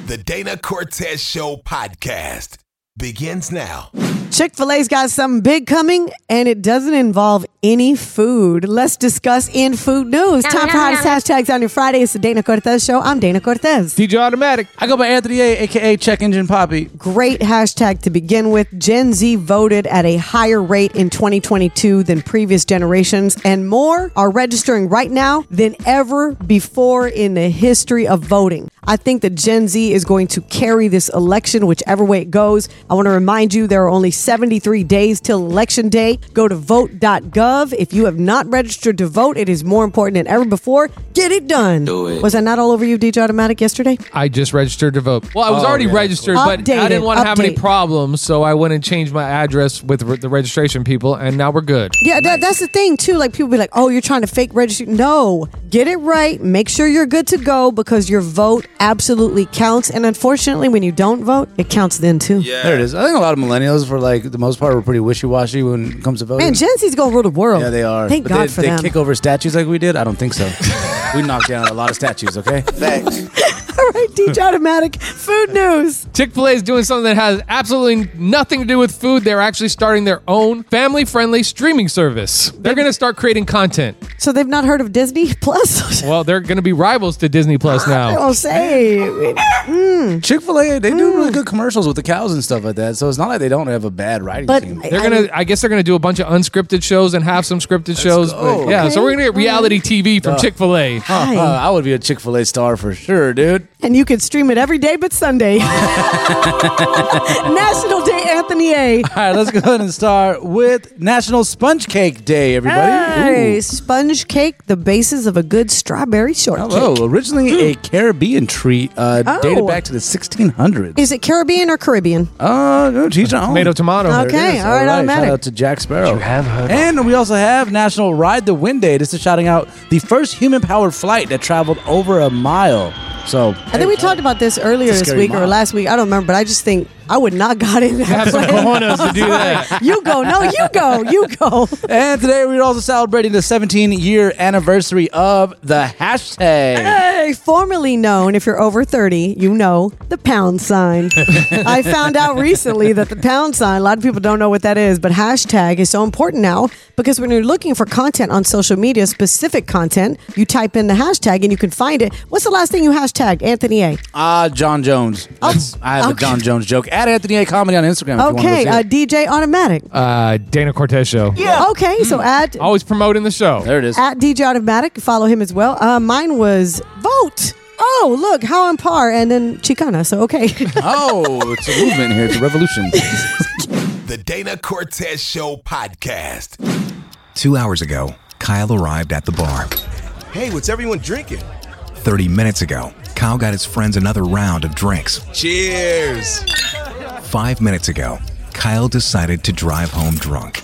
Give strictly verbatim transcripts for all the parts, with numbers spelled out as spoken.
The Dana Cortez Show podcast begins now. Chick-fil-A's got something big coming, and it doesn't involve any food. Let's discuss in food news. Time for hottest hashtags on your Friday. It's the Dana Cortez Show. I'm Dana Cortez. D J Automatic. I go by Anthony A, a k a. Check Engine Poppy. Great hashtag to begin with. Gen Z voted at a higher rate in twenty twenty-two than previous generations, and more are registering right now than ever before in the history of voting. I think that Gen Z is going to carry this election whichever way it goes. I want to remind you there are only seventy-three days till election day. Go to vote dot gov. If you have not registered to vote, it is more important than ever before. Get it done. Do it. Was I not all over you, D J Automatic, yesterday? I just registered to vote. Well, I was Oh, already yeah, registered, cool. but I Updated, didn't want to have any update. problems, so I went and changed my address with re- the registration people, and now we're good. Yeah, that, that's the thing, too. Like, people be like, oh, you're trying to fake register. No. Get it right. Make sure you're good to go because your vote absolutely counts. And unfortunately, when you don't vote, it counts then, too. Yeah. There it is. I think a lot of millennials, for like the most part, were pretty wishy-washy when it comes to voting. Man, Gen Z's going to rule the world. Yeah, they are. Thank but God they, for they them. kick over statues like we did? I don't think so. We knocked down a lot of statues, okay? Thanks. All right, D J Automatic. Food news. Chick-fil-A is doing something that has absolutely nothing to do with food. They're actually starting their own family-friendly streaming service. They're going to start creating content. So they've not heard of Disney Plus? Well, they're going to be rivals to Disney Plus now. I'll say. Mm. Chick-fil-A, they do really good commercials with the cows and stuff like that, so it's not like they don't have a bad writing But team. They're gonna. I guess they're gonna do a bunch of unscripted shows and have some scripted shows. go. But yeah, so Okay. we're gonna get reality T V from Chick-fil-A. Hi. Uh, I would be a Chick-fil-A star for sure, dude. And you can stream it every day but Sunday. National Day Anthony A. All right, let's go ahead and start with National Sponge Cake Day, everybody. Hey, Ooh. sponge cake, the basis of a good strawberry shortcake. Hello. Originally a Caribbean treat, uh, Oh. dated back to the sixteen hundreds. Is it Caribbean or Caribbean? Uh, no, geez, no. Tomato, tomato. Okay. There it is. all right, automatic. Shout out to Jack Sparrow. And we also have National Ride the Wind Day. This is shouting out the first human-powered flight that traveled over a mile. So I think we talked about this earlier It's a this scary week or mile. last week. I don't remember, but I just think I would not got in that Have some plane. cojones to do that. You go. No, you go. You go. And today we're also celebrating the seventeen-year anniversary of the hashtag. Hey, formerly known, if you're over thirty, you know, the pound sign. I found out recently that the pound sign, a lot of people don't know what that is, but hashtag is so important now because when you're looking for content on social media, specific content, you type in the hashtag and you can find it. What's the last thing you hashtagged, Anthony A? Ah, John Jones. That's- I have okay. a John Jones joke. At Anthony A. Comedy on Instagram. If you want to Okay, go see uh, it. D J Automatic. Uh, Dana Cortez Show. Okay, so add Always promoting the show. There it is. at D J Automatic. Follow him as well. Uh, mine was vote. Oh, look, how on par, and then Chicana. So, okay. Oh, it's a movement here. It's a revolution. The Dana Cortez Show podcast. Two hours ago, Kyle arrived at the bar. Hey, what's everyone drinking? thirty minutes ago, Kyle got his friends another round of drinks. Cheers. Five minutes ago, Kyle decided to drive home drunk.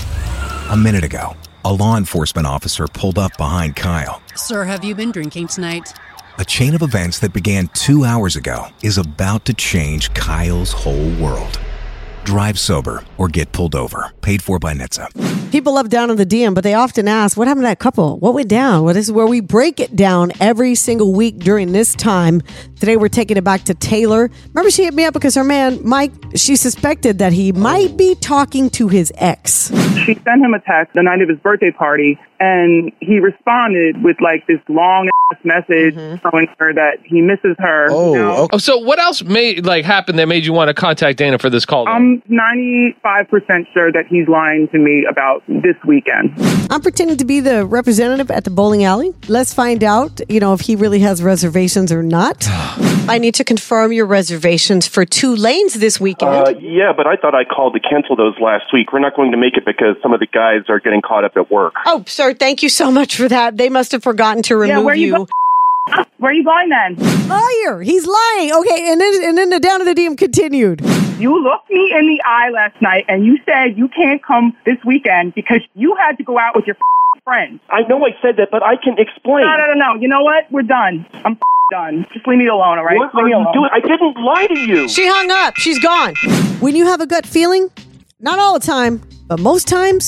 A minute ago, a law enforcement officer pulled up behind Kyle. Sir, have you been drinking tonight? A chain of events that began two hours ago is about to change Kyle's whole world. Drive sober or get pulled over. Paid for by N H T S A. People love down in the D M, but they often ask, what happened to that couple? What went down? Well, this is where we break it down every single week during this time. Today, we're taking it back to Taylor. Remember, she hit me up because her man, Mike, she suspected that he might be talking to his ex. She sent him a text the night of his birthday party, and he responded with like this long ass message telling her that he misses her. Oh, you know? okay. Oh, so what else made like happened that made you want to contact Dana for this call? I'm ninety-five percent sure that he's lying to me about this weekend. I'm pretending to be the representative at the bowling alley. Let's find out, you know, if he really has reservations or not. I need to confirm your reservations for two lanes this weekend. Uh, yeah, but I thought I called to cancel those last week. We're not going to make it because some of the guys are getting caught up at work. oh, sir, thank you so much for that. They must have forgotten to remove Yeah, where you you. go- Where are you going then? Liar. He's lying. Okay, and then and then the down to the D M continued. You looked me in the eye last night and you said you can't come this weekend because you had to go out with your friends. I know I said that, but I can explain. No, no, no, no. You know what? We're done. I'm done. Just leave me alone, all right? What leave are me you alone. doing? I didn't lie to you. She hung up. She's gone. When you have a gut feeling, not all the time, but most times,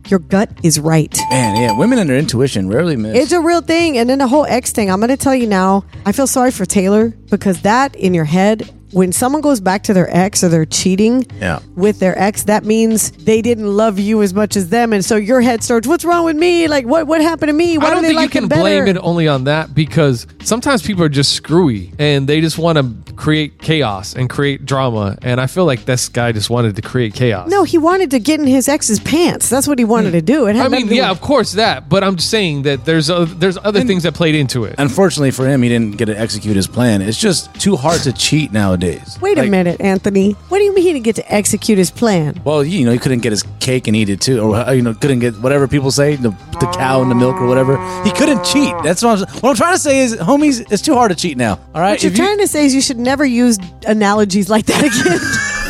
your gut is right. Man, yeah, women and their intuition rarely miss. It's a real thing. And then the whole ex thing, I'm going to tell you now, I feel sorry for Taylor because that in your head, when someone goes back to their ex or they're cheating yeah. with their ex, that means they didn't love you as much as them. And so your head starts, what's wrong with me? Like, what what happened to me? Why I don't do they think like you can him better? blame it only on that because sometimes people are just screwy and they just want to create chaos and create drama. And I feel like this guy just wanted to create chaos. No, he wanted to get in his ex's pants. That's what he wanted to do. It had I mean, nothing to yeah, with- of course that. But I'm just saying that there's uh, there's other And- things that played into it. Unfortunately for him, he didn't get to execute his plan. It's just too hard to cheat nowadays. Wait Like, a minute, Anthony. What do you mean he didn't get to execute his plan? Well, you know, he couldn't get his cake and eat it too, or you know, couldn't get whatever people say, the, the cow and the milk or whatever. He couldn't cheat. That's what I'm, what I'm trying to say is, homies, it's too hard to cheat now. All right, What you're If you- trying to say is you should never use analogies like that again.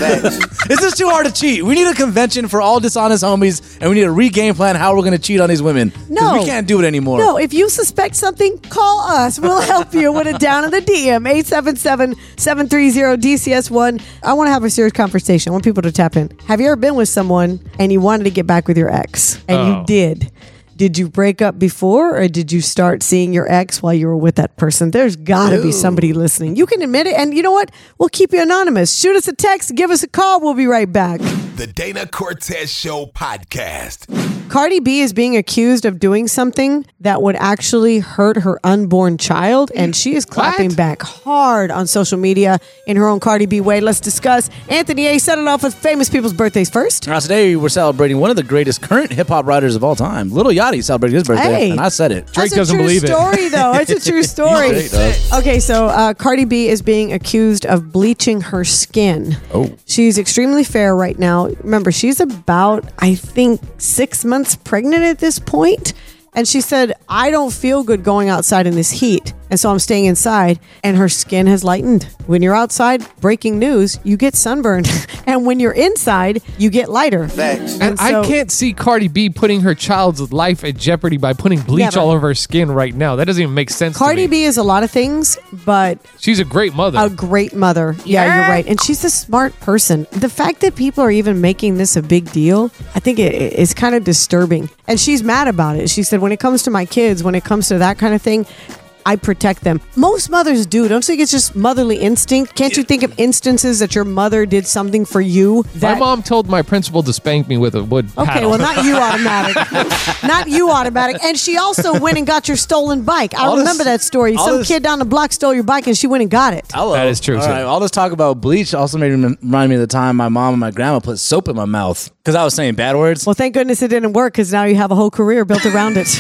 It's just too hard to cheat. We need a convention for all dishonest homies, and we need a re-game plan how we're going to cheat on these women. 'Cause No. we can't do it anymore. No, if you suspect something, call us. We'll help you with it down in the D M. eight seven seven, seven three zero, D C S one. I want to have a serious conversation. I want people to tap in. Have you ever been with someone and you wanted to get back with your ex? And Oh. you did. Did you break up before or did you start seeing your ex while you were with that person? There's got to be somebody listening. You can admit it. And you know what? We'll keep you anonymous. Shoot us a text. Give us a call. We'll be right back. The Dana Cortez Show podcast. Cardi B is being accused of doing something that would actually hurt her unborn child, and she is clapping What? back hard on social media in her own Cardi B way. Let's discuss. Anthony A. set it off with famous people's birthdays first. Now, today we're celebrating one of the greatest current hip-hop writers of all time. Lil Yachty celebrating his birthday, Hey. and I said it. Drake That's doesn't a true believe it. story, though. It's a true story. Drake does. Okay, so uh, Cardi B is being accused of bleaching her skin. Oh. She's extremely fair right now. Remember, she's about, I think, six months pregnant at this point. And she said, I don't feel good going outside in this heat. And so I'm staying inside. And her skin has lightened. When you're outside, breaking news, you get sunburned. And when you're inside, you get lighter. And, And I so- can't see Cardi B putting her child's life at jeopardy by putting bleach Never. all over her skin right now. That doesn't even make sense Cardi to me. B is a lot of things, but She's a great mother. a great mother. Yeah, you're right. And she's a smart person. The fact that people are even making this a big deal, I think it, it's kind of disturbing. And she's mad about it. She said, when it comes to my kids, when it comes to that kind of thing, I protect them. Most mothers do. Don't you think it's just motherly instinct? Can't you think of instances that your mother did something for you? my That, mom told my principal to spank me with a wood Okay, paddle. well, not you automatic. Not you automatic. And she also went and got your stolen bike. I All this- remember that story. all Some this- kid down the block stole your bike and she went and got it. Hello. That is true, All too. right, all this talk about bleach also made me remind me of the time my mom and my grandma put soap in my mouth because I was saying bad words. Well, thank goodness it didn't work because now you have a whole career built around it.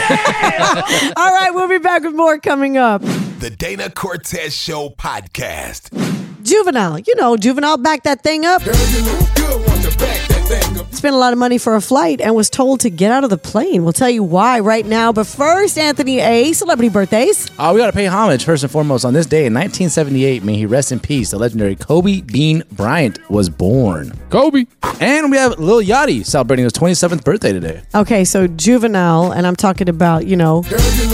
All right, we'll be back with more coming up. The Dana Cortez Show podcast. Juvenile, you know, Juvenile backed that thing up. Spent a lot of money for a flight and was told to get out of the plane. We'll tell you why right now. But first, Anthony A., celebrity birthdays. Uh, we got to pay homage first and foremost on this day in nineteen seventy-eight. May he rest in peace. The legendary Kobe Bean Bryant was born. Kobe. And we have Lil Yachty celebrating his twenty-seventh birthday today. Okay, so Juvenile, and I'm talking about, you know,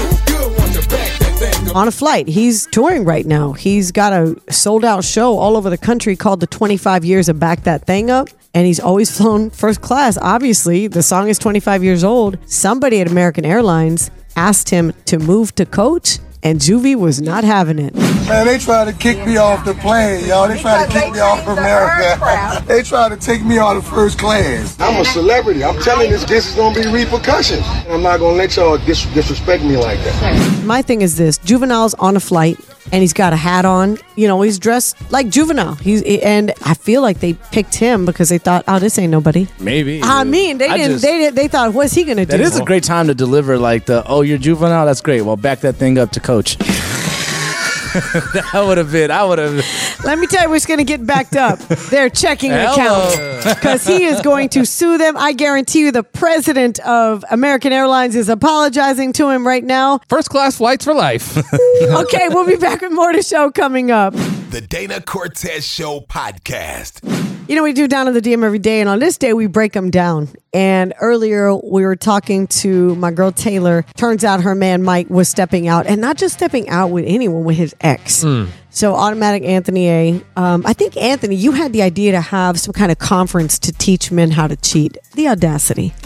on a flight. He's touring right now. He's got a sold out show all over the country called the twenty-five years of Back That Thing Up. And he's always flown first class. Obviously, the song is twenty-five years old. Somebody at American Airlines asked him to move to coach, and Juvie was not having it. Man, they tried to kick me off the plane, y'all. They tried to kick me off America. They tried to take me out of first class. I'm a celebrity. I'm telling this, this is going to be repercussions. I'm not going to let y'all dis- disrespect me like that. My thing is this: Juvenile's on a flight, and he's got a hat on. You know, he's dressed like Juvenile. He's and I feel like they picked him because they thought, oh, this ain't nobody. Maybe. I mean, they I didn't. just- they did. They thought, what's he gonna do? That is a great time to deliver like the, oh, you're juvenile? That's great. Well, back that thing up to coach. That would have been, I would have. Let me tell you what's going to get backed up. Their checking Hello. account. Because he is going to sue them. I guarantee you the president of American Airlines is apologizing to him right now. First class flights for life. Okay, we'll be back with more to show coming up. The Dana Cortez Show podcast. You know, we do Down in the D M every day, and on this day, we break them down. And earlier, we were talking to my girl Taylor. Turns out her man Mike was stepping out, and not just stepping out with anyone, with his ex. So, automatic Anthony A. Um, I think, Anthony, you had the idea to have some kind of conference to teach men how to cheat. The audacity.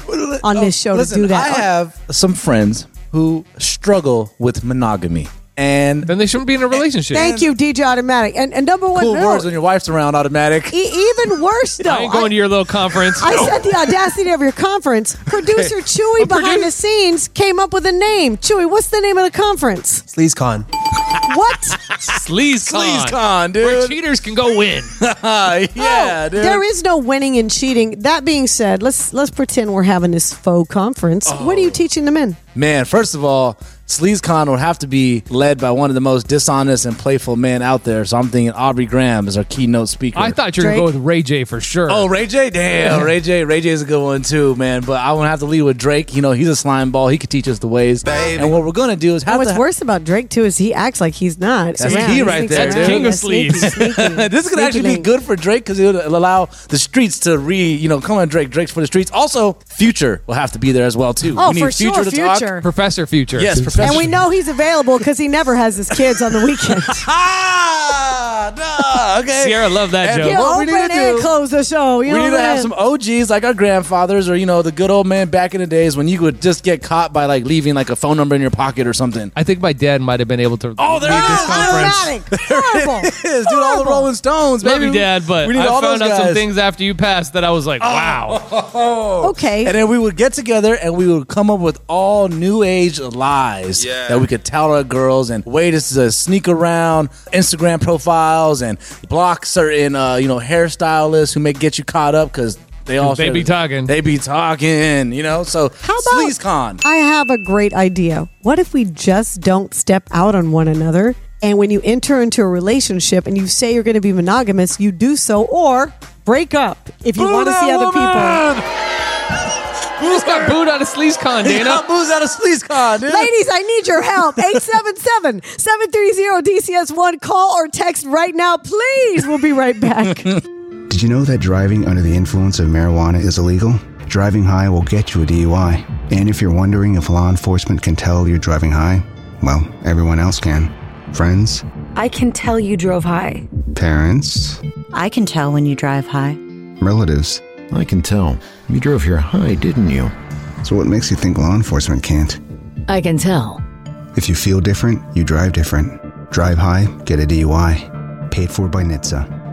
on this show Listen, to do that. I have some friends who struggle with monogamy. And then they shouldn't be in a relationship. Thank you, D J Automatic. And, and number one, cool no, words when your wife's around, Automatic. E- even worse, though. I ain't going I, to your little conference. I said the audacity of your conference. Producer Chewy behind the scenes came up with a name. Chewy, what's the name of the conference? SleazeCon. What? SleazeCon. SleazeCon, dude. Where cheaters can go win. yeah, oh, dude. There is no winning and cheating. That being said, let's let's pretend we're having this faux conference. Oh. What are you teaching the men? Man, first of all, SleazeCon would have to be led by one of the most dishonest and playful men out there. So I'm thinking Aubrey Graham is our keynote speaker. I thought you were going to go with Ray J for sure. Oh, Ray J? Damn, Ray J. Ray J is a good one too, man. But I want to have to lead with Drake. You know, he's a slime ball. He could teach us the ways. Baby. And what we're going to do is have and what's to... worse about Drake, too, is he acts like he's not. That's around. key He right thinks there, he's dude. around. King of Yeah, sneaky, sleaze. sneaky. This could Sneaky actually be link. good for Drake because it would allow the streets to re, you know, come on, Drake. Drake's for the streets. Also, Future will have to be there as well, too. Oh, we need for Future sure, to talk. Future. Professor Future. Yes, Professor. And we know he's available because he never has his kids on the weekend. ah, no, okay. Sierra loved that And joke. He'll what we open need to and do- close the show. You we know need to what I have mean? some O Gs like our grandfathers or, you know, the good old man back in the days when you would just get caught by like leaving like a phone number in your pocket or something. I think my dad might have been able to Oh, there lead it this is. conference. Automatic. Horrible. Yes, dude, all the Rolling Stones, baby. Maybe Dad, but we need I all found those out some guys. things after you passed that I was like, wow. Okay. And then we would get together and we would come up with all new age lies Yeah. that we could tell our girls and way to uh, sneak around Instagram profiles and block certain, uh, you know, hairstylists who may get you caught up because they all They be talking. They be talking, you know. So How about SleazeCon. I have a great idea. What if we just don't step out on one another? And when you enter into a relationship and you say you're going to be monogamous, you do so or break up if you want to see other people. You just got booed out of SleazeCon, He Dana. got booze out of SleazeCon, dude. Ladies, I need your help. eight seven seven, seven three zero, D C S one. Call or text right now, please. We'll be right back. Did you know that driving under the influence of marijuana is illegal? Driving high will get you a D U I. And if you're wondering if law enforcement can tell you're driving high, well, everyone else can. Friends, I can tell you drove high. parents, I can tell when you drive high. relatives. I can tell. You drove here high, didn't you? So what makes you think law enforcement can't? I can tell. If you feel different, you drive different. Drive high, get a D U I. Paid for by N H T S A.